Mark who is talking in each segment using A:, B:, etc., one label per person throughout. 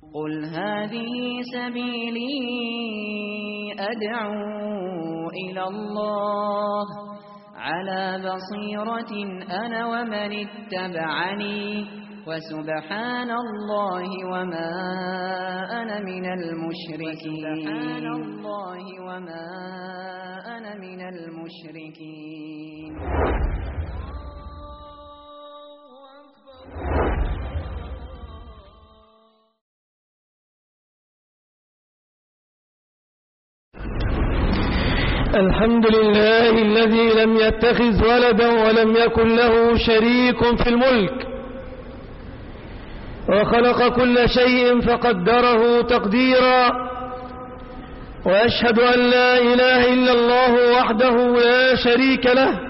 A: قل هذه سبيلي أدعو إلى الله على بصيرة أنا ومن اتبعني وسبحان الله وما أنا من المشركين.
B: الحمد لله الذي لم يتخذ ولدا ولم يكن له شريك في الملك، وخلق كل شيء فقدره تقديرا، وأشهد أن لا إله إلا الله وحده لا شريك له،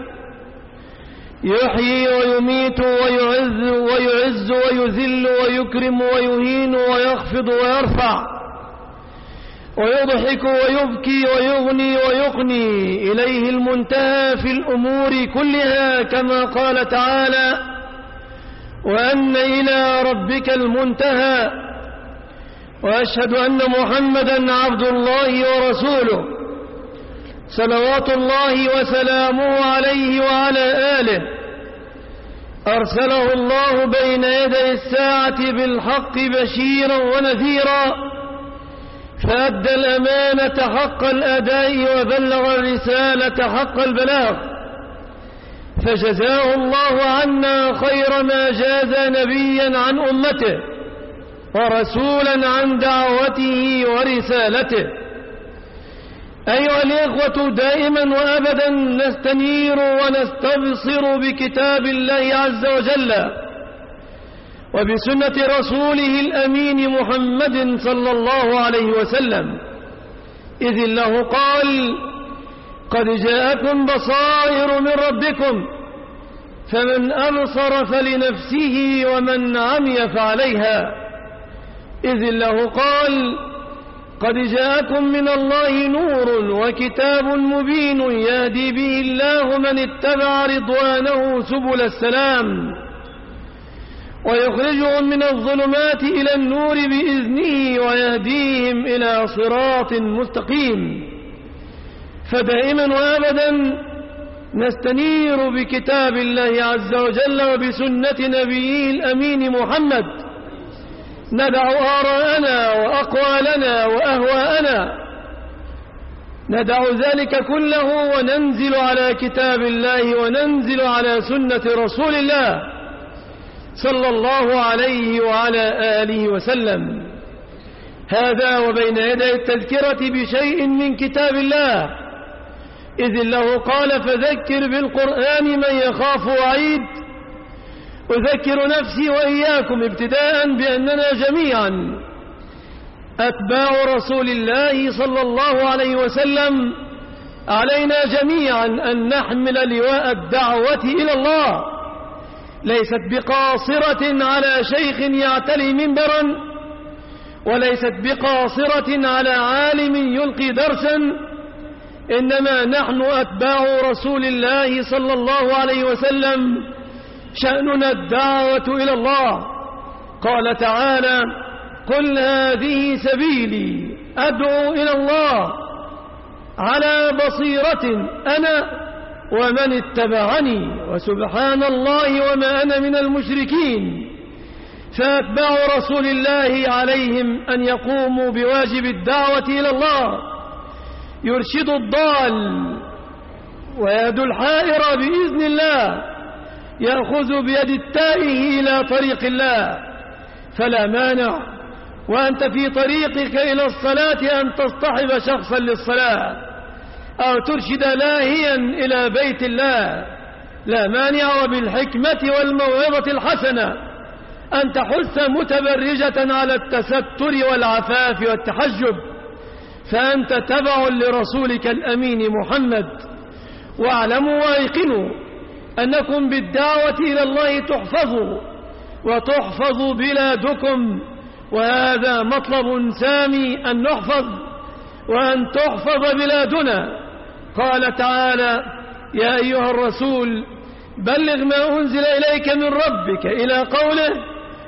B: يحيي ويميت ويعز ويذل ويكرم ويهين ويخفض ويرفع ويضحك ويبكي ويغني ويقني، إليه المنتهى في الأمور كلها، كما قال تعالى: وأن إلى ربك المنتهى. وأشهد أن محمدا عبد الله ورسوله، صلوات الله وسلامه عليه وعلى آله، أرسله الله بين يدي الساعة بالحق بشيرا ونذيرا، فأدى الأمانة حق الأداء وبلغ الرسالة حق البلاغ، فجزاه الله عنا خير ما جاز نبيا عن أمته ورسولا عن دعوته ورسالته. أيها الإخوة، دائما وأبدا نستنير ونستبصر بكتاب الله عز وجل وبسنة رسوله الأمين محمد صلى الله عليه وسلم، إذ الله قال: قد جاءكم بصائر من ربكم فمن أبصر فلنفسه ومن عمي فعليها. إذ الله قال: قد جاءكم من الله نور وكتاب مبين يهدي به الله من اتبع رضوانه سبل السلام ويخرجهم من الظلمات إلى النور بإذنه ويهديهم إلى صراط مستقيم. فدائما وأبدا نستنير بكتاب الله عز وجل وبسنة نبيه الأمين محمد، ندع آراءنا وأقوالنا وأهواءنا، ندع ذلك كله وننزل على كتاب الله وننزل على سنة رسول الله صلى الله عليه وعلى آله وسلم. هذا وبين يدي التذكرة بشيء من كتاب الله، إذ الله قال: فذكر بالقرآن من يخاف وعيد. أذكر نفسي وإياكم ابتداء بأننا جميعا أتباع رسول الله صلى الله عليه وسلم، علينا جميعا أن نحمل لواء الدعوة إلى الله، ليست بقاصرة على شيخ يعتلي منبرا، وليست بقاصرة على عالم يلقي درسا، إنما نحن أتباع رسول الله صلى الله عليه وسلم شأننا الدعوة إلى الله. قال تعالى: قل هذه سبيلي أدعو إلى الله على بصيرة أنا ومن اتبعني وسبحان الله وما أنا من المشركين. فأتباع رسول الله عليهم أن يقوموا بواجب الدعوة إلى الله، يرشد الضال ويهدي الحائر بإذن الله، يأخذ بيد التائه إلى طريق الله. فلا مانع وأنت في طريقك إلى الصلاة أن تصطحب شخصا للصلاة أو ترشد لاهيا إلى بيت الله، لا مانع وبالحكمة والموعظة الحسنة أن تحث متبرجة على التستر والعفاف والتحجب، فأنت تبع لرسولك الأمين محمد. واعلموا وايقنوا أنكم بالدعوة إلى الله تحفظوا وتحفظ بلادكم، وهذا مطلب سامي أن نحفظ وأن تحفظ بلادنا. قال تعالى: يا أيها الرسول بلغ ما أنزل إليك من ربك، إلى قوله: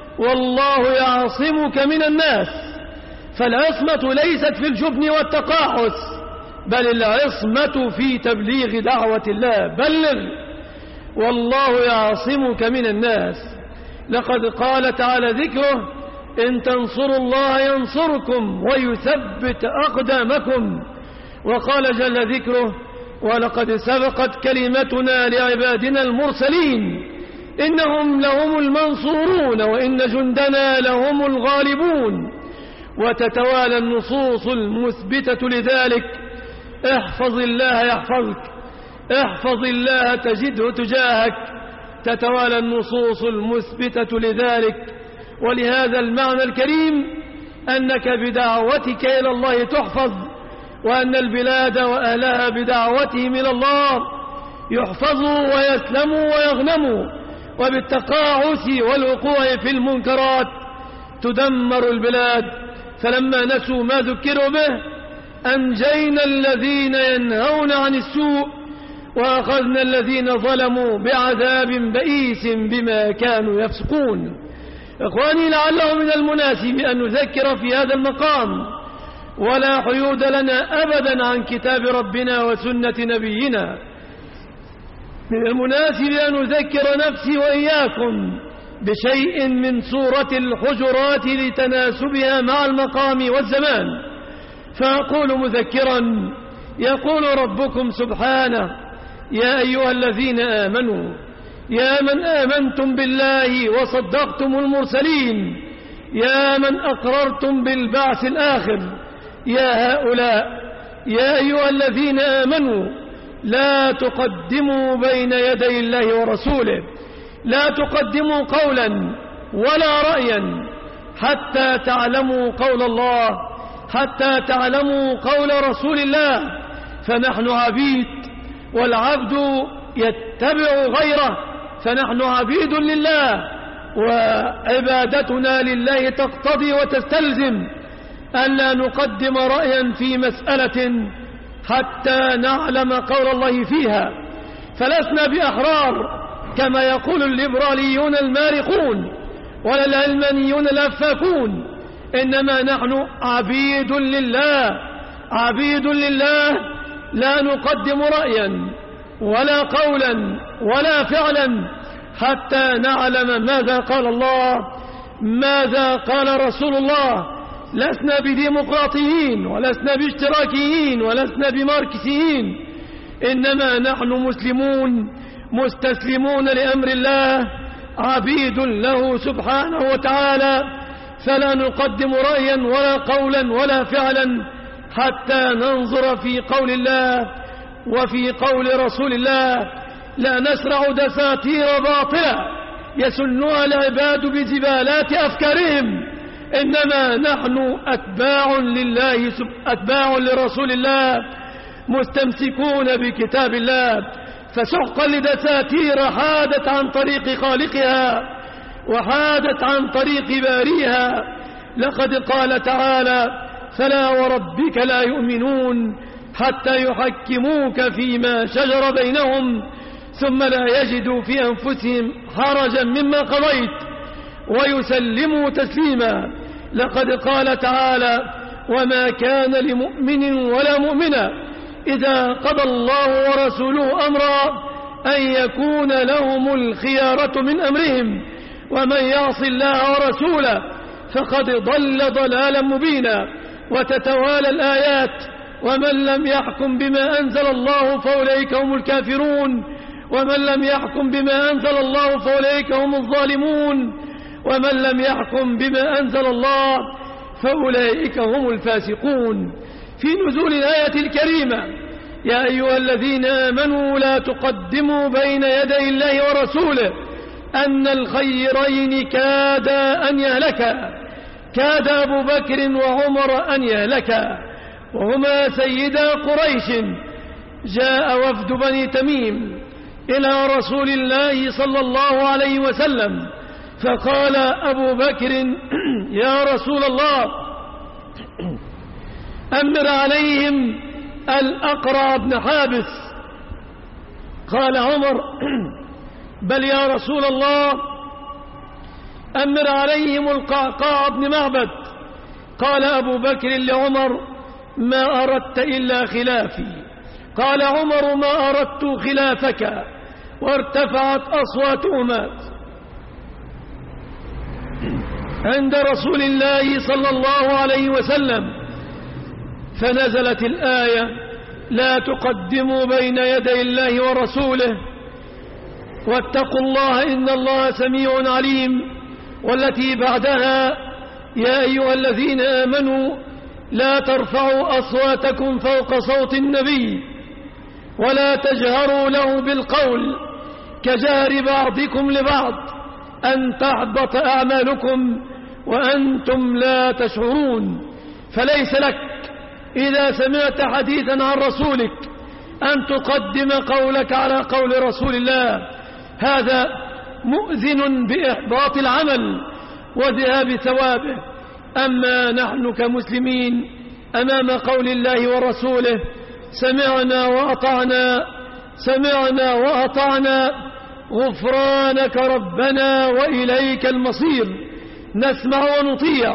B: والله يعصمك من الناس. فالعصمة ليست في الجبن والتقاعس، بل العصمة في تبليغ دعوة الله. بلغ والله يعصمك من الناس. لقد قال تعالى ذكره: إن تنصروا الله ينصركم ويثبت أقدامكم. وقال جل ذكره: ولقد سبقت كلمتنا لعبادنا المرسلين إنهم لهم المنصورون وإن جندنا لهم الغالبون. وتتوالى النصوص المثبتة لذلك: احفظ الله يحفظك، احفظ الله تجده تجاهك. تتوالى النصوص المثبتة لذلك. ولهذا المعنى الكريم أنك بدعوتك إلى الله تحفظ، وأن البلاد وأهلها بدعوتهم إلى الله يحفظوا ويسلموا ويغنموا، وبالتقاعس والوقوع في المنكرات تدمر البلاد. فلما نسوا ما ذكروا به أنجينا الذين ينهون عن السوء وأخذنا الذين ظلموا بعذاب بئيس بما كانوا يفسقون. إخواني، لعله من المناسب أن نذكر في هذا المقام، ولا حيود لنا أبدا عن كتاب ربنا وسنة نبينا، من المناسب أن نذكر نفسي وإياكم بشيء من سورة الحجرات لتناسبها مع المقام والزمان. فأقول مذكرا: يقول ربكم سبحانه: يا أيها الذين آمنوا، يا من آمنتم بالله وصدقتم المرسلين، يا من أقررتم بالبعث الآخر، يا هؤلاء يا أيها الذين آمنوا لا تقدموا بين يدي الله ورسوله، لا تقدموا قولا ولا رأيا حتى تعلموا قول الله، حتى تعلموا قول رسول الله. فنحن عبيد، والعبد يتبع غيره، فنحن عبيد لله، وعبادتنا لله تقتضي وتستلزم ألا نقدم رأيا في مسألة حتى نعلم قول الله فيها. فلسنا بأحرار كما يقول الليبراليون المارقون ولا العلمانيون الأفاكون، إنما نحن عبيد لله، عبيد لله، لا نقدم رأيا ولا قولا ولا فعلا حتى نعلم ماذا قال الله، ماذا قال رسول الله. لسنا بديمقراطيين ولسنا باشتراكيين ولسنا بماركسيين، إنما نحن مسلمون مستسلمون لأمر الله، عبيد له سبحانه وتعالى. فلا نقدم رأيا ولا قولا ولا فعلا حتى ننظر في قول الله وفي قول رسول الله. لا نسرع دساتير باطلة يسنها العباد بزبالات أفكارهم، إنما نحن أتباع لله، أتباع لرسول الله، مستمسكون بكتاب الله. فسحقا لدساتير حادت عن طريق خالقها وحادت عن طريق باريها. لقد قال تعالى: فلا وربك لا يؤمنون حتى يحكموك فيما شجر بينهم ثم لا يجدوا في أنفسهم حرجا مما قضيت ويسلموا تسليما. لقد قال تعالى: وما كان لمؤمن ولا مؤمنة إذا قضى الله ورسوله أمرا أن يكون لهم الخيارة من أمرهم ومن يعص الله ورسوله فقد ضل ضلالا مبينا. وتتوالى الآيات: ومن لم يحكم بما أنزل الله فأولئك هم الكافرون، ومن لم يحكم بما أنزل الله فأولئك هم الظالمون، ومن لم يحكم بما أنزل الله فأولئك هم الفاسقون. في نزول الآية الكريمة: يا أيها الذين آمنوا لا تقدموا بين يدي الله ورسوله، أن الخيرين كادا أن يهلكا، كاد أبو بكر وعمر أن يهلكا، وهما سيدا قريش. جاء وفد بني تميم إلى رسول الله صلى الله عليه وسلم، فقال أبو بكر: يا رسول الله، أمر عليهم الأقرع بن حابس. قال عمر: بل يا رسول الله، أمر عليهم القعقاع بن معبد. قال أبو بكر لعمر: ما أردت إلا خلافي. قال عمر: ما أردت خلافك. وارتفعت أصواتهما عند رسول الله صلى الله عليه وسلم، فنزلت الآية: لا تقدموا بين يدي الله ورسوله واتقوا الله إن الله سميع عليم. والتي بعدها: يا أيها الذين آمنوا لا ترفعوا أصواتكم فوق صوت النبي ولا تجهروا له بالقول كجهر بعضكم لبعض أن تحبط أعمالكم وأنتم لا تشعرون. فليس لك إذا سمعت حديثا عن رسولك أن تقدم قولك على قول رسول الله، هذا مؤذن بإحباط العمل وذهاب ثوابه. أما نحن كمسلمين أمام قول الله ورسوله: سمعنا وأطعنا، سمعنا وأطعنا، غفرانك ربنا وإليك المصير. نسمع ونطيع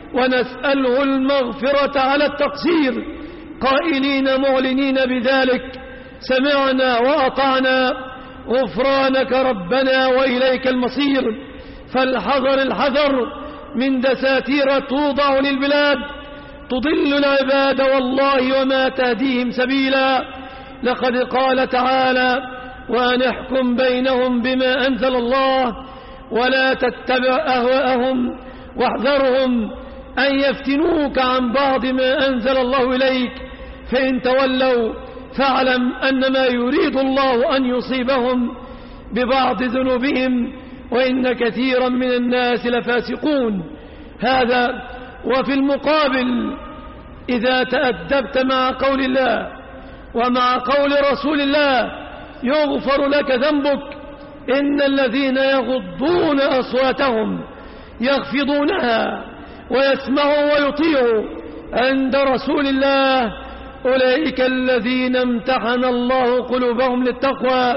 B: ونسأله المغفرة على التقصير، قائلين معلنين بذلك: سمعنا وأطعنا، غفرانك ربنا وإليك المصير. فالحذر الحذر من دساتير توضع للبلاد تضل العباد والله وما تهديهم سبيلا. لقد قال تعالى: وأن احكم بينهم بما أنزل الله ولا تتبع أهواءهم واحذرهم أن يفتنوك عن بعض ما أنزل الله إليك، فإن تولوا فاعلم أنما يريد الله أن يصيبهم ببعض ذنوبهم وإن كثيرا من الناس لفاسقون. هذا. وفي المقابل إذا تأدبت مع قول الله ومع قول رسول الله يغفر لك ذنبك. إن الذين يغضون أصواتهم يخفضونها ويسمعوا ويطيعوا عند رسول الله أولئك الذين امتحن الله قلوبهم للتقوى،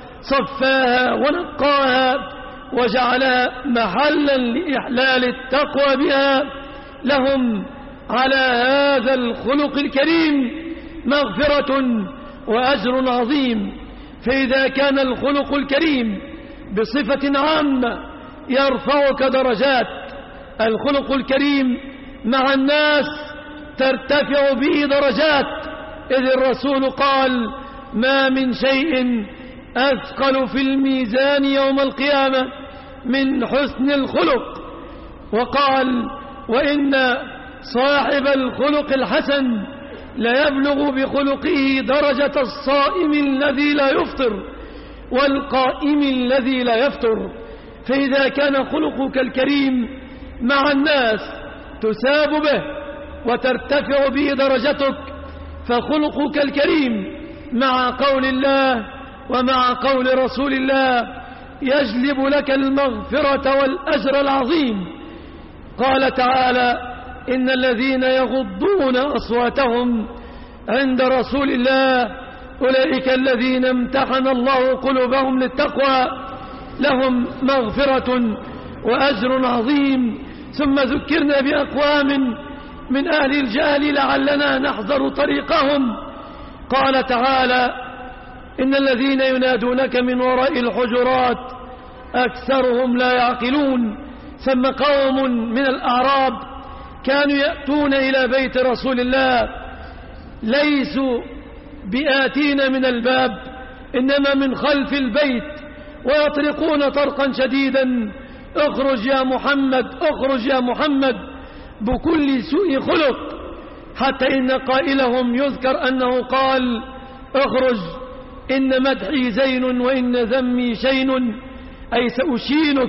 B: صفاها ونقاها وجعلها محلا لإحلال التقوى بها. لهم على هذا الخلق الكريم مغفرة وأجر عظيم. فإذا كان الخلق الكريم بصفة عامة يرفعك درجات، الخلق الكريم مع الناس ترتفع به درجات، إذ الرسول قال: ما من شيء أثقل في الميزان يوم القيامة من حسن الخلق. وقال: وإن صاحب الخلق الحسن ليبلغ بخلقه درجة الصائم الذي لا يفطر والقائم الذي لا يفطر. فإذا كان خلقك الكريم مع الناس تساب به وترتفع به درجتك، فخلقك الكريم مع قول الله ومع قول رسول الله يجلب لك المغفرة والأجر العظيم. قال تعالى: إن الذين يغضون أصواتهم عند رسول الله أولئك الذين امتحن الله قلوبهم للتقوى، لهم مغفرة وأجر عظيم. ثم ذكرنا بأقوام من أهل الجهل لعلنا نحذر طريقهم. قال تعالى: إن الذين ينادونك من وراء الحجرات أكثرهم لا يعقلون. ثم قوم من الأعراب كانوا يأتون إلى بيت رسول الله ليسوا بآتين من الباب إنما من خلف البيت ويطرقون طرقا شديدا: اخرج يا محمد، اخرج يا محمد، بكل سوء خلق، حتى إن قائلهم يذكر أنه قال: اخرج إن مدحي زين وإن ذمي شين، أي سأشينك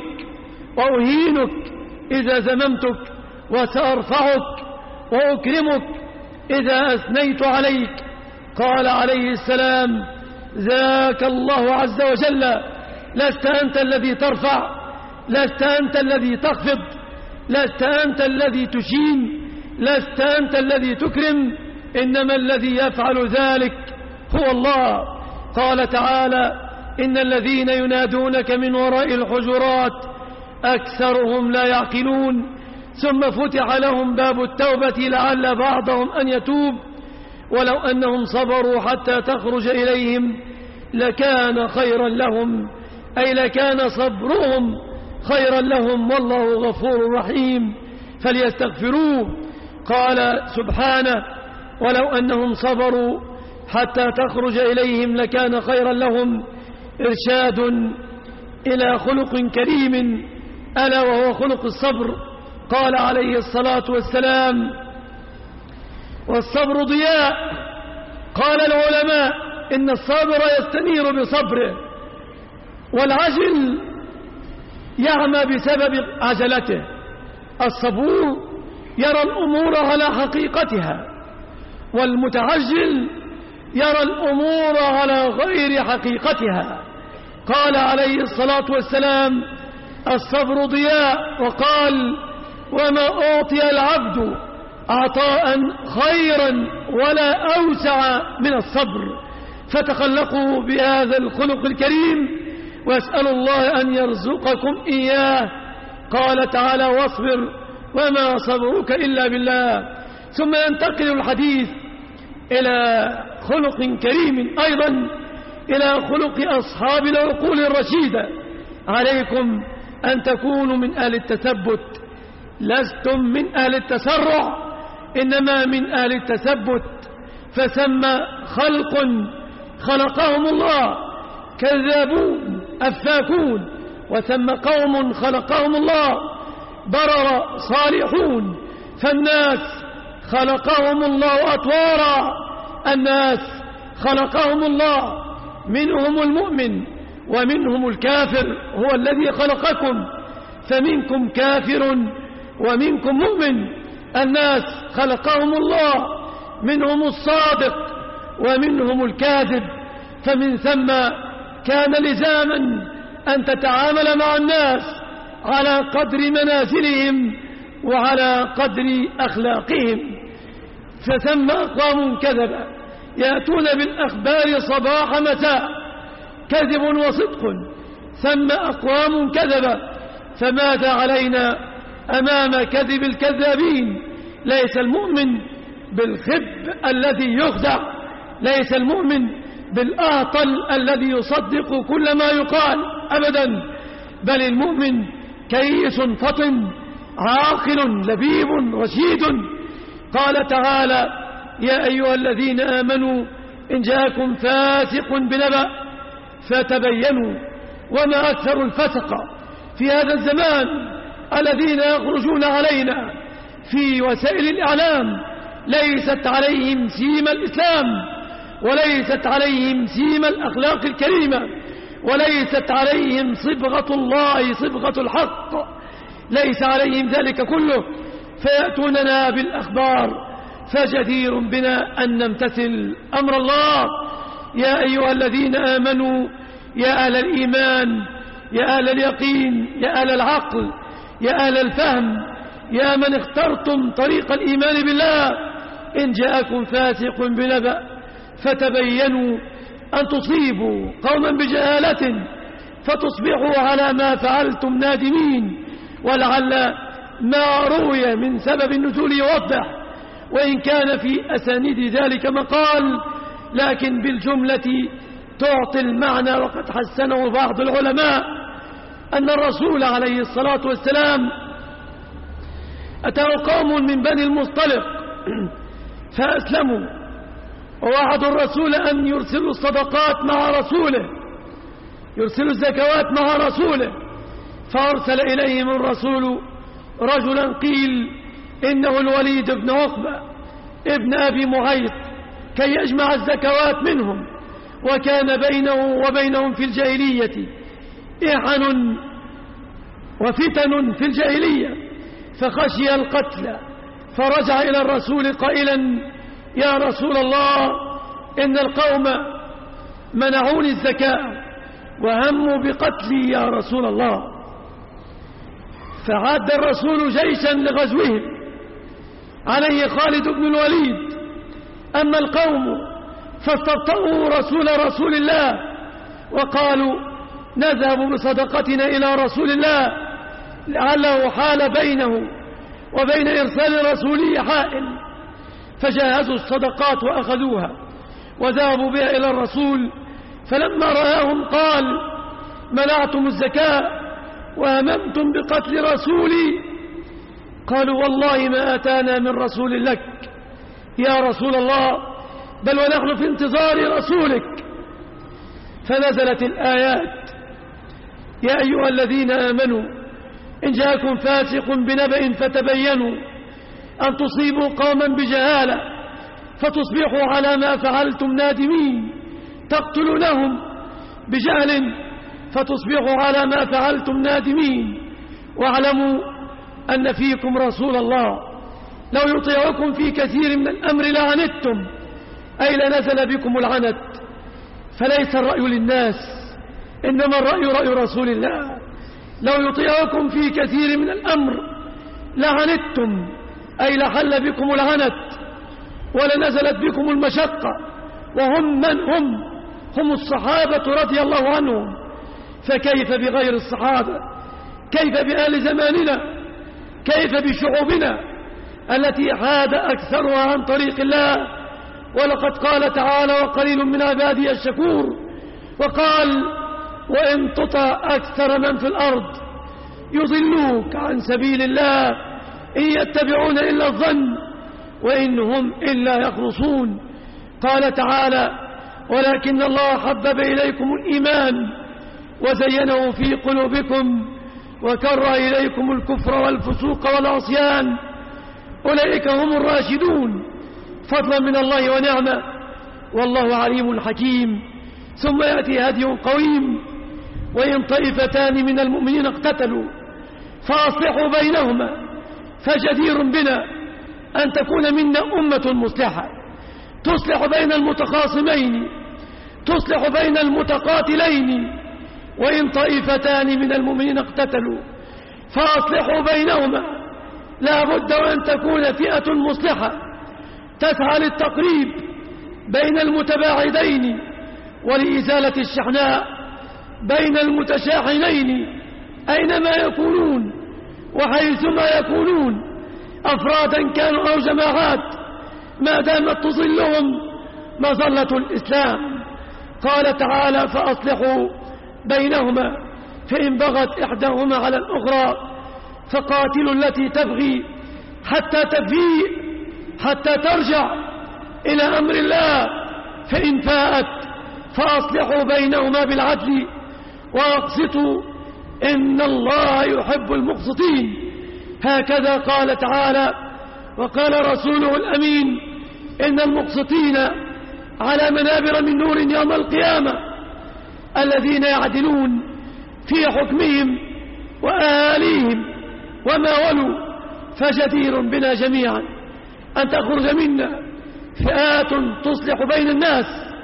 B: وأهينك إذا ذممتك وسأرفعك وأكرمك إذا أثنيت عليك. قال عليه السلام: ذاك الله عز وجل، لست أنت الذي ترفع، لست أنت الذي تخفض، لست أنت الذي تشين، لست أنت الذي تكرم، إنما الذي يفعل ذلك هو الله. قال تعالى: إن الذين ينادونك من وراء الحجرات أكثرهم لا يعقلون. ثم فتح لهم باب التوبة لعل بعضهم أن يتوب ولو أنهم صبروا حتى تخرج إليهم لكان خيرا لهم، أي لكان صبرهم خيرا لهم، والله غفور رحيم فليستغفروه. قال سبحانه ولو أنهم صبروا حتى تخرج إليهم لكان خيرا لهم، إرشاد إلى خلق كريم ألا وهو خلق الصبر. قال عليه الصلاة والسلام والصبر ضياء. قال العلماء إن الصابر يستنير بصبره، والعجل يعمى بسبب عجلته. الصبور يرى الأمور على حقيقتها، والمتعجل يرى الأمور على غير حقيقتها. قال عليه الصلاة والسلام الصبر ضياء. وقال وما أعطي العبد عطاء خيرا ولا أوسع من الصبر. فتخلقوا بهذا الخلق الكريم واسألوا الله أن يرزقكم إياه. قال تعالى واصبر وما صبرك إلا بالله. ثم ينتقل الحديث إلى خلق كريم أيضا، إلى خلق أصحاب العقول الرشيدة. عليكم أن تكونوا من أهل التثبت، لستم من أهل التسرع، إنما من أهل التثبت. فثم خلق خلقهم الله كذابون أفاكون، وثم قوم خلقهم الله برر صالحون. فالناس خلقهم الله أطوارا، الناس خلقهم الله منهم المؤمن ومنهم الكافر، هو الذي خلقكم، فمنكم كافر ومنكم مؤمن. الناس خلقهم الله منهم الصادق ومنهم الكاذب. فمن ثم كان لزاما أن تتعامل مع الناس على قدر منازلهم وعلى قدر أخلاقهم. فثم أقوام كذبة يأتون بالأخبار صباح مساء، كذب وصدق. ثم أقوام كذبة، فماذا علينا أمام كذب الكذابين؟ ليس المؤمن بالخب الذي يخدع، ليس المؤمن بالأهطل الذي يصدق كل ما يقال أبدا، بل المؤمن كيس فطن عاقل لبيب رشيد. قال تعالى يا أيها الذين آمنوا إن جاءكم فاسق بنبأ فتبينوا. وما أكثر الفسق في هذا الزمان الذين يخرجون علينا في وسائل الإعلام، ليست عليهم سيما الإسلام، وليست عليهم سيما الأخلاق الكريمة، وليست عليهم صبغة الله صبغة الحق، ليس عليهم ذلك كله، فيأتوننا بالأخبار. فجدير بنا أن نمتثل أمر الله. يا أيها الذين آمنوا يا أهل الإيمان، يا أهل اليقين، يا أهل العقل، يا أهل الفهم، يا من اخترتم طريق الإيمان بالله، إن جاءكم فاسق بنبأ فتبينوا أن تصيبوا قوما بجهالة فتصبحوا على ما فعلتم نادمين. ولعل ما روي من سبب النزول يوضح، وإن كان في أسانيد ذلك مقال، لكن بالجملة تعطي المعنى. وقد حسنه بعض العلماء أن الرسول عليه الصلاة والسلام أتاه قوم من بني المصطلق فأسلموا، ووعدوا الرسول أن يرسلوا الصدقات مع رسوله، يرسلوا الزكوات مع رسوله. فأرسل إليهم الرسول رجلا قيل إنه الوليد بن عقبة ابن أبي معيط كي يجمع الزكوات منهم. وكان بينه وبينهم في الجاهلية إحن وفتن في الجاهلية، فخشي القتل، فرجع إلى الرسول قائلا يا رسول الله إن القوم منعوني الزكاة وهموا بقتلي يا رسول الله. فعد الرسول جيشا لغزوهم، عليه خالد بن الوليد. أما القوم فاستبطأوا رسول الله وقالوا نذهب بصدقتنا إلى رسول الله، لعله حال بينه وبين إرسال رسوله حائل، فجهزوا الصدقات وأخذوها وذهبوا بها إلى الرسول، فلما رآهم قال: منعتم الزكاة وهممتم بقتل رسولي. قالوا: والله ما أتانا من رسول لك يا رسول الله، بل ونحن في انتظار رسولك. فنزلت الآيات: يا أيها الذين آمنوا إن جاءكم فاسق بنبأ فتبينوا أن تصيبوا قوما بجهالة فتصبحوا على ما فعلتم نادمين، تقتلونهم بجهل فتصبحوا على ما فعلتم نادمين، واعلموا أن فيكم رسول الله لو يطيعكم في كثير من الأمر لعنتم، أي لنزل بكم العنت. فليس الرأي للناس، إنما الرأي رأي رسول الله. لو يطيعكم في كثير من الأمر لعنتم، أي لحل بكم العنت ولنزلت بكم المشقة. وهم من هم الصحابة رضي الله عنهم، فكيف بغير الصحابة؟ كيف بآل زماننا؟ كيف بشعوبنا التي حاد أكثرها عن طريق الله؟ ولقد قال تعالى: وقليل من عبادي الشكور. وقال: وإن تطع أكثر من في الأرض يضلوك عن سبيل الله إن يتبعون إلا الظن وإن هم إلا يخرصون. قال تعالى: ولكن الله حبب إليكم الإيمان وزينه في قلوبكم وكره إليكم الكفر والفسوق والعصيان أولئك هم الراشدون فضلا من الله ونعمة والله عليم حكيم. ثم يأتي هدي قويم: وإن طائفتان من المؤمنين اقتتلوا فأصلحوا بينهما فجدير بنا أن تكون منا أمة مصلحة تصلح بين المتخاصمين، تصلح بين المتقاتلين. وإن طائفتان من المؤمنين اقتتلوا فأصلحوا بينهما، لا بد وأن تكون فئة مصلحة تسعى للتقريب بين المتباعدين ولإزالة الشحناء بين المتشاحنين أينما يكونون وحيثما يكونون، أفرادا كانوا أو جماعات، ما دامت تظلهم مظلة الإسلام. قال تعالى: فأصلحوا بينهما فإن بغت إحداهما على الأخرى فقاتلوا التي تبغي حتى تفيء حتى ترجع إلى أمر الله، فإن فاءت فأصلحوا بينهما بالعدل وأقسطوا إن الله يحب المقسطين. هكذا قال تعالى: وقال رسوله الأمين إن المقسطين على منابر من نور يوم القيامة الذين يعدلون في حكمهم وآليهم وما ولوا. فجدير بنا جميعا أن تخرج منا فئات تصلح بين الناس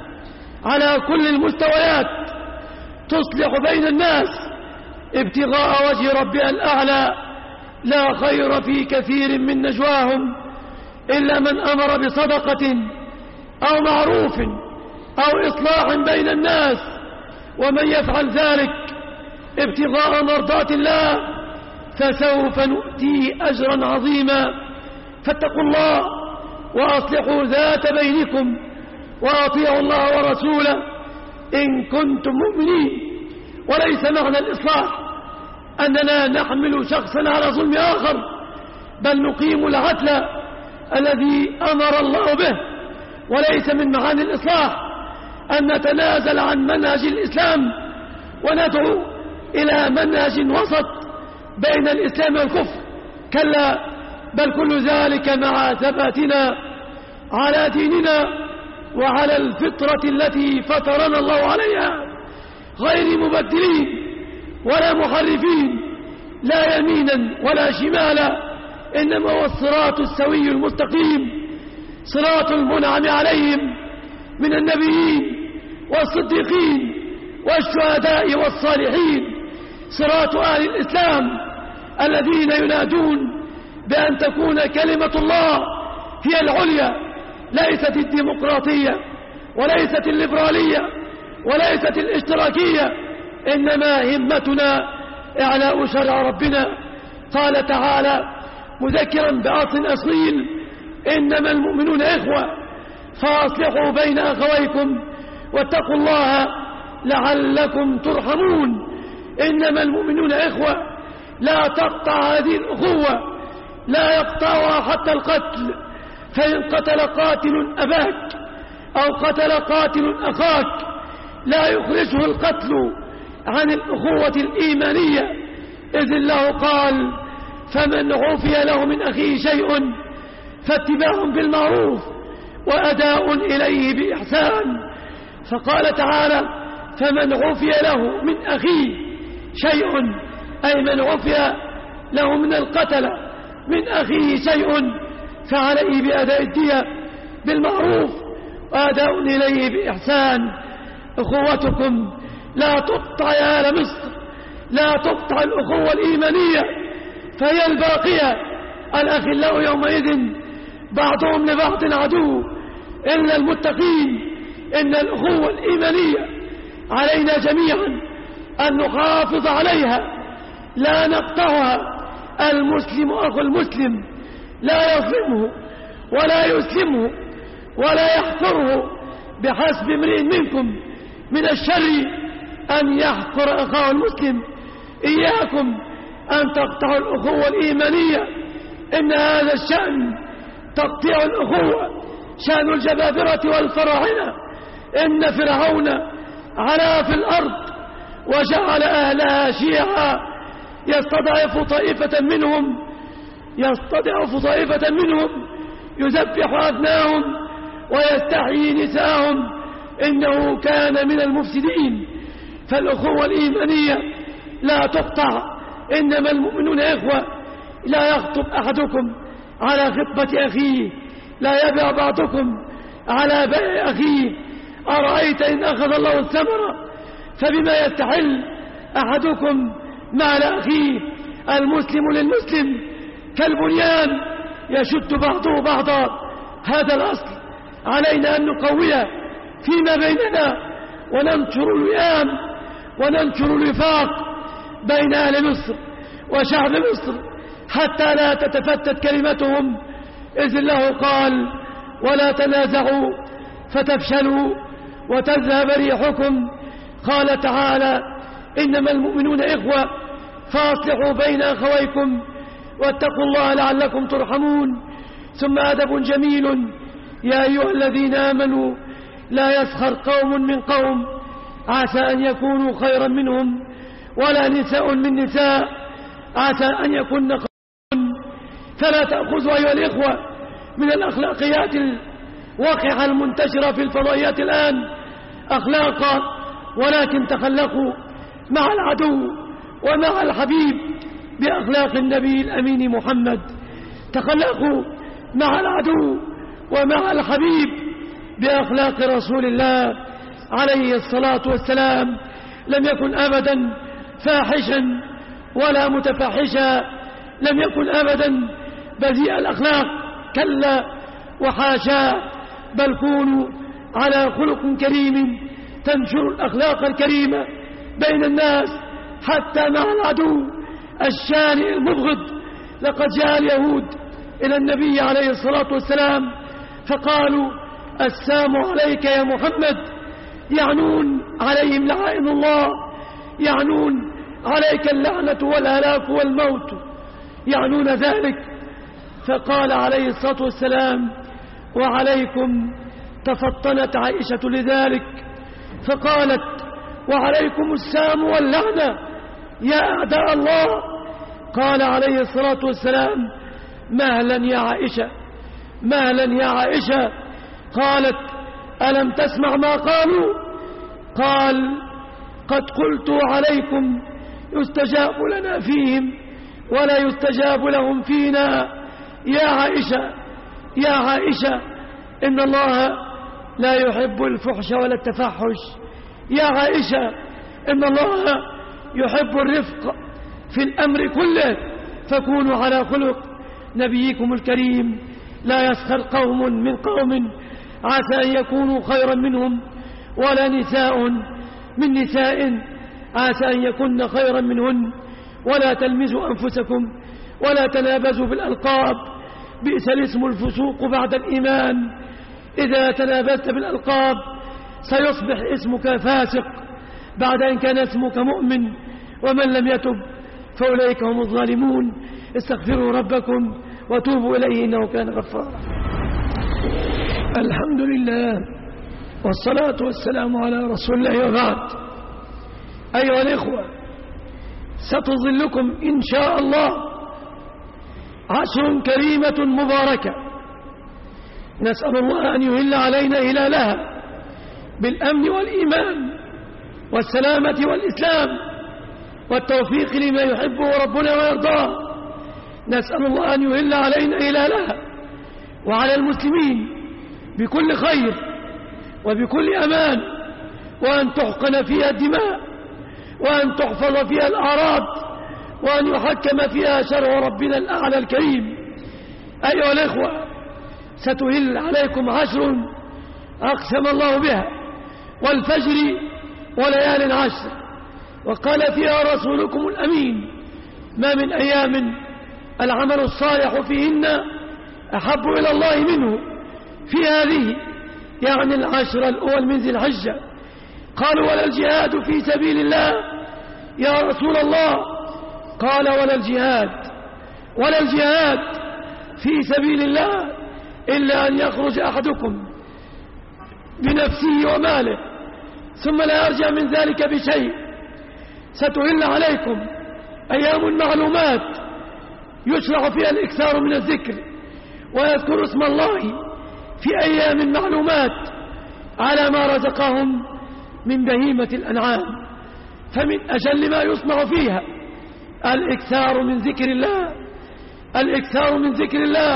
B: على كل المستويات، تصلح بين الناس ابتغاء وجه ربها الأعلى. لا خير في كثير من نجواهم إلا من أمر بصدقة أو معروف أو إصلاح بين الناس، ومن يفعل ذلك ابتغاء مرضات الله فسوف نؤتيه أجرا عظيما. فاتقوا الله وأصلحوا ذات بينكم وأطيعوا الله ورسوله إن كنتم مؤمنين. وليس معنى الإصلاح أننا نحمل شخصا على ظلم آخر، بل نقيم العدل الذي أمر الله به. وليس من معاني الإصلاح أن نتنازل عن منهج الإسلام وندعو إلى منهج وسط بين الإسلام والكفر، كلا، بل كل ذلك مع ثباتنا على ديننا وعلى الفطرة التي فطرنا الله عليها، غير مبدلين ولا محرفين، لا يمينا ولا شمالا، إنما هو الصراط السوي المستقيم، صراط المنعم عليهم من النبيين والصديقين والشهداء والصالحين، صراط أهل الإسلام الذين ينادون بأن تكون كلمة الله هي العليا، ليست الديمقراطية وليست الليبرالية وليست الاشتراكية، إنما همتنا إعلاء شرع ربنا قال تعالى مذكرا بأصل أصيل: إنما المؤمنون إخوة فأصلحوا بين أخويكم واتقوا الله لعلكم ترحمون. إنما المؤمنون إخوة، لا تقطع هذه الأخوة، لا يقطعها حتى القتل، فإن قتل قاتل أباك أو قتل قاتل أخاك لا يخرجه القتل عن الأخوة الإيمانية، إذ الله قال: فمن عفي له من أخيه شيء فاتباع بالمعروف وأداء إليه بإحسان. فقال تعالى: فمن عفي له من أخيه شيء، أي من عفي له من القتل من أخيه شيء فعليه بأداء الدية بالمعروف وأداء إليه بإحسان. أخوتكم لا تقطع يا آل مصر، لا تقطع الأخوة الإيمانية، فهي الباقية. الأخلاء يومئذ بعضهم لبعض عدو إلا المتقين. إن الأخوة الإيمانية علينا جميعا أن نحافظ عليها، لا نقطعها. المسلم أخو المسلم لا يظلمه ولا يسلمه ولا يحقره، بحسب امرئ منكم من الشر أن يحقر أخاه المسلم. إياكم أن تقطعوا الأخوة الإيمانية، إن هذا الشأن تقطيع الأخوة شأن الجبابرة والفراعنة. إن فرعون علا في الأرض وجعل أهلها شيعا يستضعف طائفة منهم يذبح أبناءهم ويستحيي نساءهم، إنه كان من المفسدين. فالأخوة الإيمانية لا تقطع. إنما المؤمنون إخوة، لا يخطب أحدكم على خطبة أخيه، لا يبيع بعضكم على بيع أخيه. أرأيت إن أخذ الله الثمرة فبما يستحل أحدكم مال أخيه. المسلم للمسلم كالبنيان يشد بعضه بعضا. هذا الأصل علينا أن نقويه فيما بيننا، وننشر الوئام وننشر الوفاق بين أهل مصر وشعب مصر حتى لا تتفتت كلمتهم، إذ الله قال: ولا تنازعوا فتفشلوا وتذهب ريحكم. قال تعالى: إنما المؤمنون إخوة فأصلحوا بين أخويكم واتقوا الله لعلكم ترحمون. ثم أدب جميل: يا أيها الذين آمنوا لا يسخر قوم من قوم عسى أن يكونوا خيرا منهم، ولا نساء من نساء عسى أن يكون خيرا. فلا تأخذوا أيها الإخوة من الأخلاقيات الواقعة المنتشرة في الفضائيات الآن أخلاقا، ولكن تخلقوا مع العدو ومع الحبيب بأخلاق النبي الأمين محمد. تخلقوا مع العدو ومع الحبيب بأخلاق رسول الله عليه الصلاة والسلام. لم يكن أبدا فاحشا ولا متفحشا، لم يكن أبدا بذيء الأخلاق، كلا وحاشا، بل كونوا على خلق كريم تنشر الأخلاق الكريمة بين الناس حتى مع العدو الشانئ المبغض. لقد جاء اليهود إلى النبي عليه الصلاة والسلام فقالوا: السلام عليك يا محمد، يعنون عليهم لعائن الله، يعنون عليك اللعنة والهلاك والموت، يعنون ذلك. فقال عليه الصلاة والسلام: وعليكم. تفطنت عائشة لذلك فقالت: وعليكم السام واللعنة يا أعداء الله. قال عليه الصلاة والسلام: مهلا يا عائشة، مهلا يا عائشة. قالت: ألم تسمع ما قالوا؟ قال: قد قلت عليكم يستجاب لنا فيهم ولا يستجاب لهم فينا. يا عائشة، يا عائشة، إن الله لا يحب الفحش ولا التفحش. يا عائشة، إن الله يحب الرفق في الأمر كله، فكونوا على خلق نبيكم الكريم. لا يسخر قوم من قوم عسى أن يكونوا خيرا منهم، ولا نساء من نساء عسى أن يكون خيرا منهن، ولا تلمزوا أنفسكم ولا تنابزوا بالألقاب، بئس الاسم الفسوق بعد الإيمان. إذا تنابزت بالألقاب سيصبح اسمك فاسق بعد أن كان اسمك مؤمن، ومن لم يتب فأولئك هم الظالمون. استغفروا ربكم وتوبوا إليه إنه كان غفارا. الحمد لله والصلاة والسلام على رسول الله، وبعد. أيها الإخوة، ستظلكم إن شاء الله عشر كريمة مباركة، نسأل الله أن يهل علينا هلالها بالأمن والإيمان والسلامة والإسلام والتوفيق لما يحبه ربنا ويرضاه. نسأل الله أن يهل علينا هلالها وعلى المسلمين بكل خير وبكل أمان، وأن تحقن فيها الدماء، وأن تحفظ فيها الأعراض، وأن يحكم فيها شرع ربنا الأعلى الكريم. أيها الإخوة، ستهل عليكم عشر أقسم الله بها، والفجر وليال عشر، وقال فيها رسولكم الأمين: ما من أيام العمل الصالح فيهن أحب إلى الله منه في هذه، يعني العشر الأول من ذي الحجة. قالوا: ولا الجهاد في سبيل الله يا رسول الله؟ قال: ولا الجهاد في سبيل الله إلا أن يخرج أحدكم بنفسه وماله ثم لا يرجع من ذلك بشيء. ستهل عليكم أيام معلومات يشرع فيها الإكثار من الذكر، ويذكر اسم الله في أيام معلومات على ما رزقهم من بهيمة الأنعام. فمن أجل ما يصنع فيها الإكثار من ذكر الله، الإكثار من ذكر الله،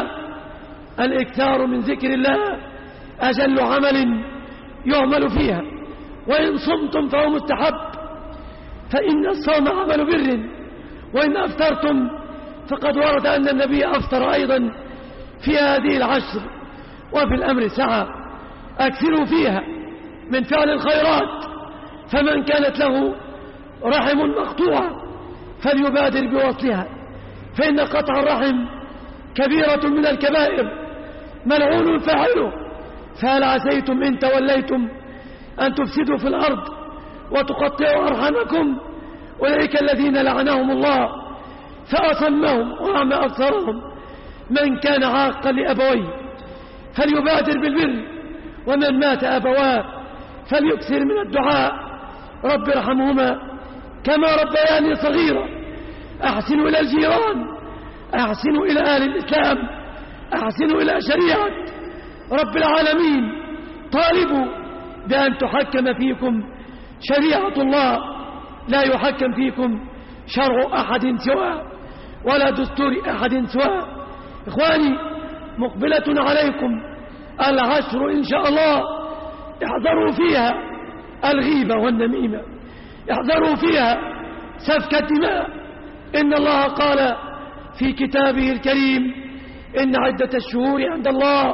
B: الإكثار من ذكر الله أجل عمل يعمل فيها. وإن صمتم فهو مستحب، فإن الصوم عمل بر، وإن أفطرتم فقد ورد أن النبي أفطر أيضا في هذه العشر. وفي الأمر سعة، أكثروا فيها من فعل الخيرات، فمن كانت له رحم مقطوعة فليبادر بوصلها، فإن قطع الرحم كبيرة من الكبائر ملعون فاعله. فهل عسيتم إن توليتم أن تفسدوا في الأرض وتقطعوا أرحامكم؟ أولئك الذين لعنهم الله فأصمهم وأعمى أبصارهم. من كان عاقا لأبويه فليبادر بالبر، ومن مات أبواه فليكثر من الدعاء: رب ارحمهما كما ربياني صغيرا. أحسنوا إلى الجيران، أحسنوا إلى أهل الإسلام، أحسنوا إلى شريعة رب العالمين. طالبوا بأن تحكم فيكم شريعة الله، لا يحكم فيكم شرع أحد سواه ولا دستور أحد سواه. إخواني، مقبلة عليكم العشر إن شاء الله، احذروا فيها الغيبة والنميمة، احذروا فيها سفك الدماء. إن الله قال في كتابه الكريم: إن عدة الشهور عند الله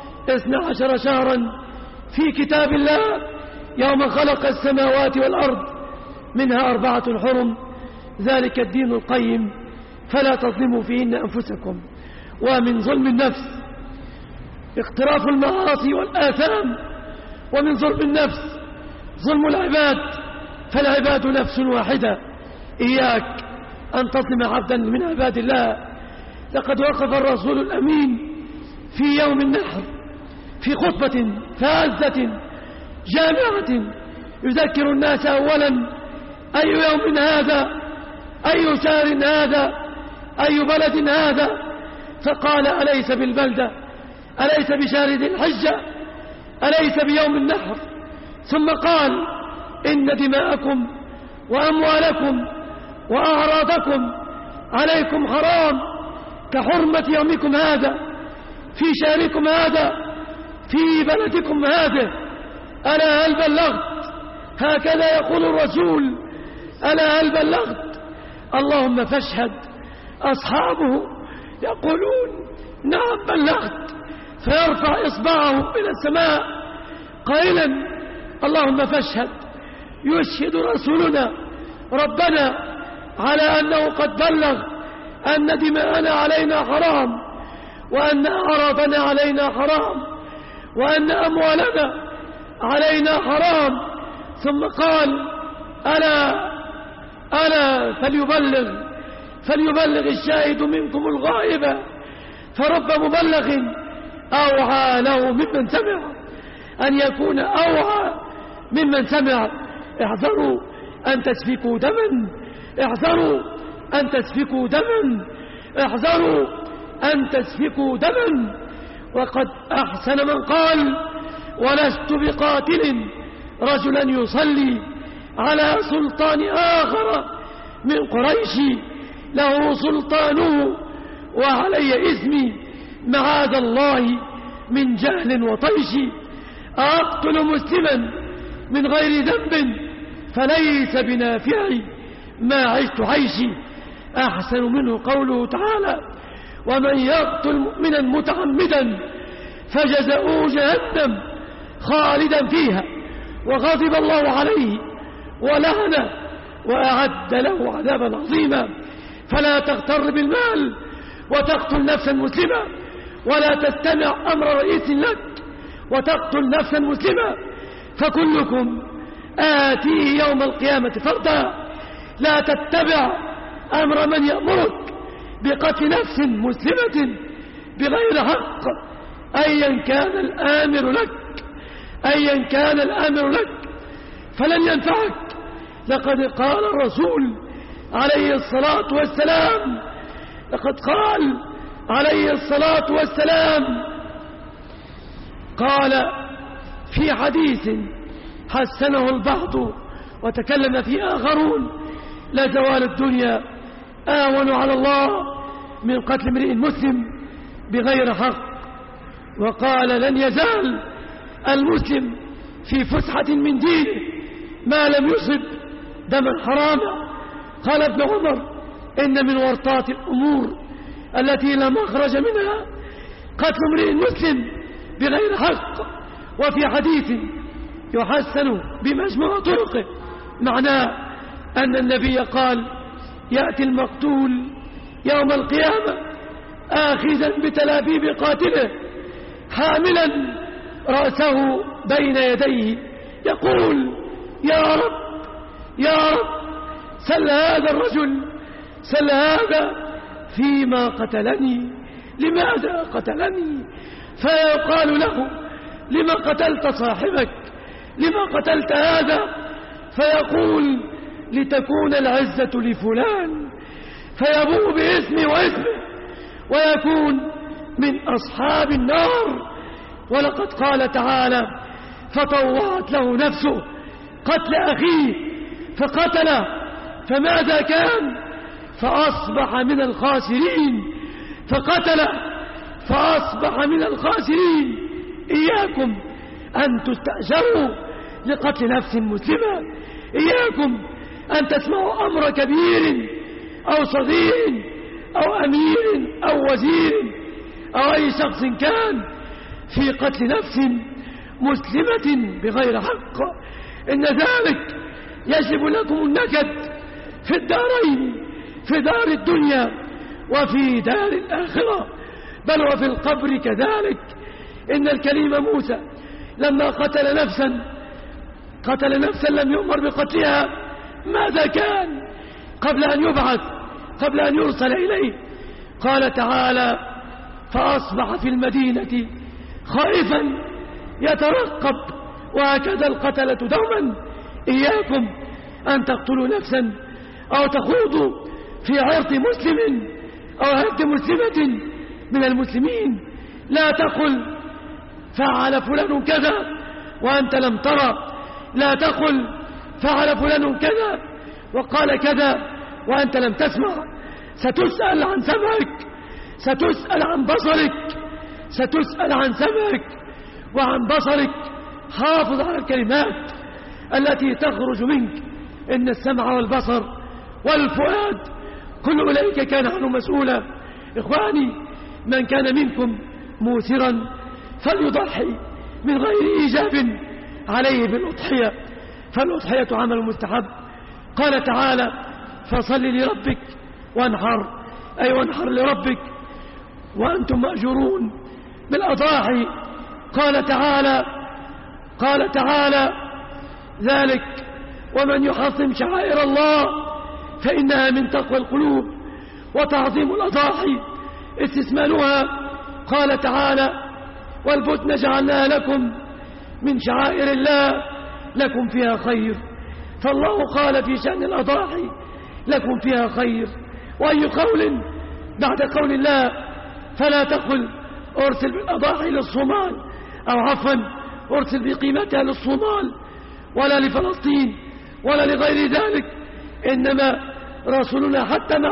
B: 12 شهرا في كتاب الله يوم خلق السماوات والأرض منها 4 حرم، ذلك الدين القيم، فلا تظلموا فيهن أنفسكم. ومن ظلم النفس اقتراف المعاصي والآثام، ومن ظلم النفس ظلم العباد، فالعباد نفس واحدة. إياك أن تظلم عبدا من عباد الله. لقد وقف الرسول الأمين في يوم النحر في خطبة فاذة جامعة يذكر الناس أولا: أي يوم هذا؟ أي شهر هذا؟ أي بلد هذا؟ فقال: أليس بالبلدة؟ أليس بشهر ذي الحجة؟ أليس بيوم النحر؟ ثم قال: إن دماءكم وأموالكم وأعراضكم عليكم حرام كحرمة يومكم هذا في شهركم هذا في بلدكم هذا. ألا هل بلغت؟ هكذا يقول الرسول: ألا هل بلغت؟ اللهم فاشهد. أصحابه يقولون: نعم بلغت. فيرفع إصبعه إلى السماء قائلا: اللهم فاشهد. يشهد رسولنا ربنا على أنه قد بلغ أن دماءنا علينا حرام، وأن أعراضنا علينا حرام، وأن أموالنا علينا حرام. ثم قال: ألا فليبلغ الشاهد منكم الغائب، فرب مبلغ أوعى له ممن سمع، أن يكون أوعى ممن سمع. احذروا أن تسفكوا دما، احذروا أن تسفكوا دما، احذروا أن تسفكوا دما. وقد أحسن من قال: ولست بقاتل رجلا يصلي على سلطان آخر من قريش له سلطانه وعلي إثمي، معاذ الله من جهل وطيش. أقتل مسلما من غير ذنب فليس بنافعي ما عشت عيشي. أحسن منه قوله تعالى: ومن يقتل مؤمنا متعمدا فجزاؤه جهنم خالدا فيها وغضب الله عليه ولعنه وأعد له عذابا عظيما. فلا تغتر بالمال وتقتل نفسا مسلمة، ولا تستمع أمر رئيس لك وتقتل نفسا مسلمة، فكلكم آتيه يوم القيامة فردا. لا تتبع أمر من يأمرك بقتل نفس مسلمة بغير حق، أيا كان الآمر لك، أيا كان الآمر لك، فلن ينفعك. لقد قال الرسول عليه الصلاة والسلام، لقد قال عليه الصلاة والسلام، قال في حديث حسنه البعض وتكلم فيه آخرون: لزوال الدنيا آون على الله من قتل امرئ مسلم بغير حق. وقال: لن يزال المسلم في فسحة من دينه ما لم يصب دما حراما. قال ابن عمر: إن من ورطات الأمور التي لا مخرج منها قتل امرئ مسلم بغير حق. وفي حديث يحسن بمجموع طرقه معناه أن النبي قال: يأتي المقتول يوم القيامة آخذا بتلابيب قاتله حاملا رأسه بين يديه يقول: يا رب يا رب، سل هذا الرجل، سل هذا فيما قتلني، لماذا قتلني؟ فيقال له: لما قتلت صاحبك؟ لما قتلت هذا؟ فيقول: لتكون العزة لفلان، فيبوء باسمه واسمه ويكون من أصحاب النار. ولقد قال تعالى: فطوعت له نفسه قتل أخيه فقتله، فماذا كان؟ فأصبح من الخاسرين، فقتله فأصبح من الخاسرين. إياكم أن تستأجروا لقتل نفس مسلمة، إياكم أن تسمعوا أمر كبير أو صغير أو أمير أو وزير أو أي شخص كان في قتل نفس مسلمة بغير حق. إن ذلك يجلب لكم النكد في الدارين، في دار الدنيا وفي دار الآخرة، بل وفي القبر كذلك. إن الكريم موسى لما قتل نفسا لم يؤمر بقتلها، ماذا كان قبل أن يبعث، قبل أن يرسل إليه؟ قال تعالى: فأصبح في المدينة خائفا يترقب، وهكذا القتلة دوما. إياكم أن تقتلوا نفسا أو تخوضوا في عرض مسلم أو هد مسلمة من المسلمين. لا تقل فعل فلان كذا وأنت لم ترى، لا تقل فعل فلان كذا وقال كذا وأنت لم تسمع. ستسأل عن سمعك، ستسأل عن بصرك، ستسأل عن سمعك وعن بصرك. حافظ على الكلمات التي تخرج منك. إن السمع والبصر والفؤاد كل أولئك كان عنه مسؤولا. إخواني، من كان منكم موسرا فليضحي من غير إيجاب عليه بالأضحية، فالأضحية عمل مستحب. قال تعالى: فصل لربك وانحر، أي وانحر لربك وأنتم مأجورون بالأضاحي. قال تعالى ذلك ومن يحطم شعائر الله فإنها من تقوى القلوب. وتعظيم الأضاحي استثمالها. قال تعالى والبدن جعلناها لكم من شعائر الله لكم فيها خير. فالله قال في شأن الأضاحي لكم فيها خير. وأي قول بعد قول الله؟ فلا تقل أرسل بالأضاحي للصومال، أو عفوا أرسل بقيمتها للصومال ولا لفلسطين ولا لغير ذلك. إنما رسولنا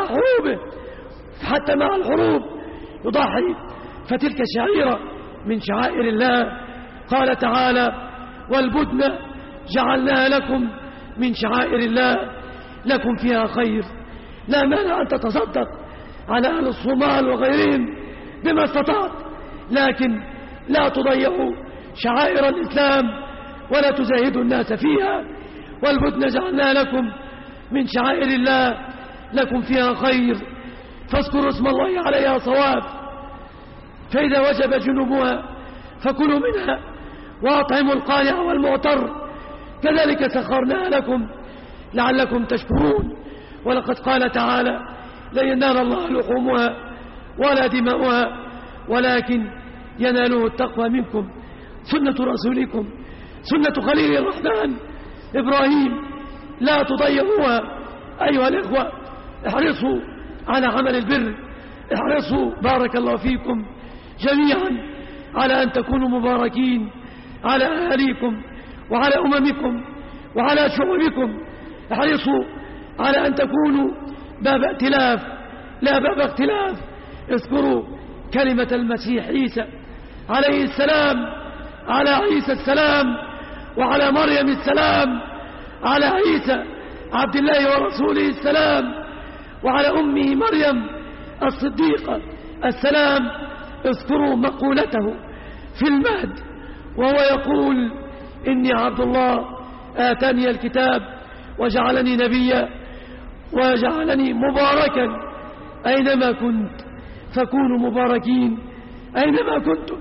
B: حتى مع الحروب يضحي، فتلك شعيرة من شعائر الله. قال تعالى والبدن جعلناها لكم من شعائر الله لكم فيها خير. لا مانع أن تتصدق على أهل الصومال وغيرهم بما استطعت، لكن لا تضيعوا شعائر الإسلام ولا تزاهدوا الناس فيها. والبدن جعلناها لكم من شعائر الله لكم فيها خير، فاذكروا اسم الله عليها صواب، فإذا وجب جنوبها فكلوا منها وأطعموا القانع والمعتر، كذلك سخرناها لكم لعلكم تشكرون. ولقد قال تعالى لن ينال الله لحومها ولا دماؤها ولكن يناله التقوى منكم. سنة رسولكم سنة خليل الرحمن إبراهيم لا تضيعوها أيها الإخوة. احرصوا على عمل البر، احرصوا بارك الله فيكم جميعا على أن تكونوا مباركين على أهاليكم وعلى أممكم وعلى شعوبكم. احرصوا على أن تكونوا باب ائتلاف لا باب اختلاف. اذكروا كلمة المسيح عيسى عليه السلام على عيسى السلام وعلى مريم السلام، على عيسى عبد الله ورسوله السلام وعلى أمه مريم الصديقة السلام. اذكروا مقولته في المهد وهو يقول إني عبد الله آتاني الكتاب وجعلني نبيا وجعلني مباركا أينما كنت فكونوا مباركين أينما كنتم.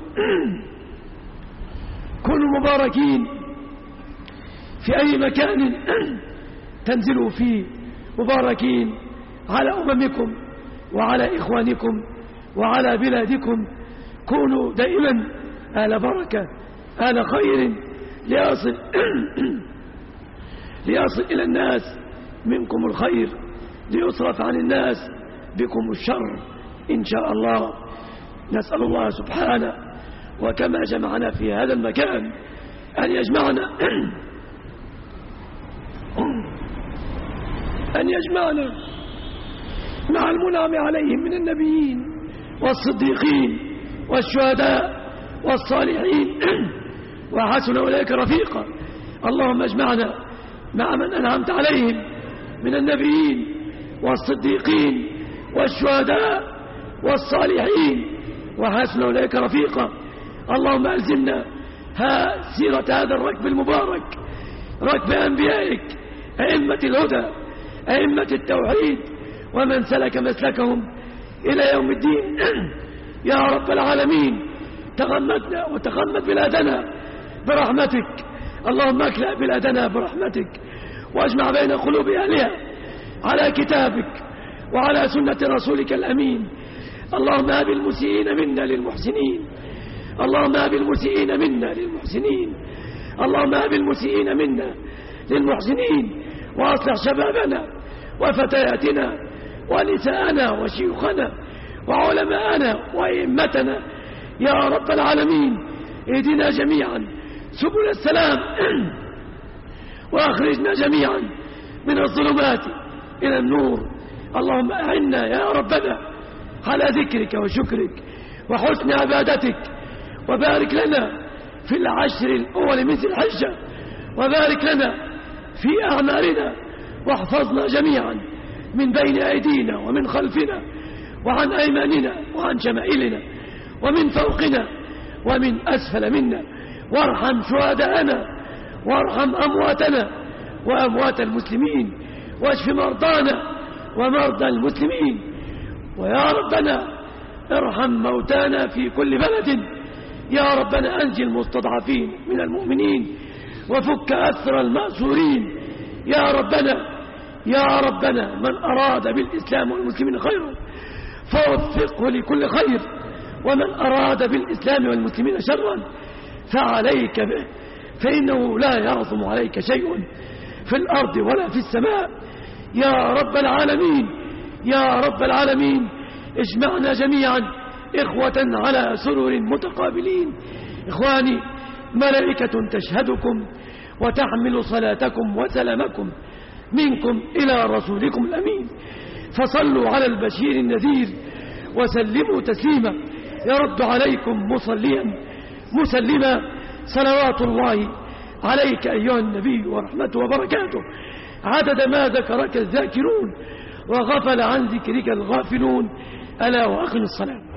B: كونوا مباركين في أي مكان تنزلوا فيه، مباركين على أممكم وعلى إخوانكم وعلى بلادكم. كونوا دائما آل بركة آل خير ليصل إلى الناس منكم الخير، ليصرف عن الناس بكم الشر إن شاء الله. نسأل الله سبحانه وكما جمعنا في هذا المكان أن يجمعنا مع المنعم عليهم من النبيين والصديقين والشهداء والصالحين وحسن أولئك رفيقا. اللهم اجمعنا مع من أنعمت عليهم من النبيين والصديقين والشهداء والصالحين وحسن أولئك رفيقا. اللهم ألزمنا سيرة هذا الركب المبارك، ركب أنبيائك أئمة الهدى أئمة التوحيد ومن سلك مسلكهم إلى يوم الدين. يا رب العالمين تغمدنا وتغمد بلادنا برحمتك. اللهم اكلأ بلادنا برحمتك واجمع بين قلوب أهلها على كتابك وعلى سنة رسولك الأمين. اللهم هب المسيئين منا للمحسنين، اللهم هب المسيئين منا للمحسنين، اللهم هب المسيئين منا للمحسنين، وأصلح شبابنا وفتياتنا ونساءنا وشيوخنا وعلماءنا وأئمتنا يا رب العالمين. اهدنا جميعا سبل السلام وأخرجنا جميعا من الظلمات إلى النور. اللهم أعنا يا ربنا على ذكرك وشكرك وحسن عبادتك، وبارك لنا في العشر الأول من ذي الحجة، وبارك لنا في أعمالنا، واحفظنا جميعا من بين أيدينا ومن خلفنا وعن أيماننا وعن شمائلنا ومن فوقنا ومن أسفل منا. وارحم شهداءنا وارحم أمواتنا وأموات المسلمين، واشف مرضانا ومرضى المسلمين، ويا ربنا ارحم موتانا في كل بلد. يا ربنا أنجي المستضعفين من المؤمنين وفك أسر المأسورين. يا ربنا من أراد بالإسلام والمسلمين خيرا فوفقه لكل خير، ومن أراد بالإسلام والمسلمين شرا فعليك به، فإنه لا يعظم عليك شيء في الأرض ولا في السماء. يا رب العالمين، يا رب العالمين، اجمعنا جميعا إخوة على سرر متقابلين. إخواني، ملائكة تشهدكم وتحمل صلاتكم وسلامكم منكم إلى رسولكم الأمين، فصلوا على البشير النذير وسلموا تسليما يرد عليكم مصليا مسلما. صلوات الله عليك أيها النبي ورحمته وبركاته عدد ما ذكرك الذاكرون وغفل عن ذكرك الغافلون. ألا وأقم الصلاة.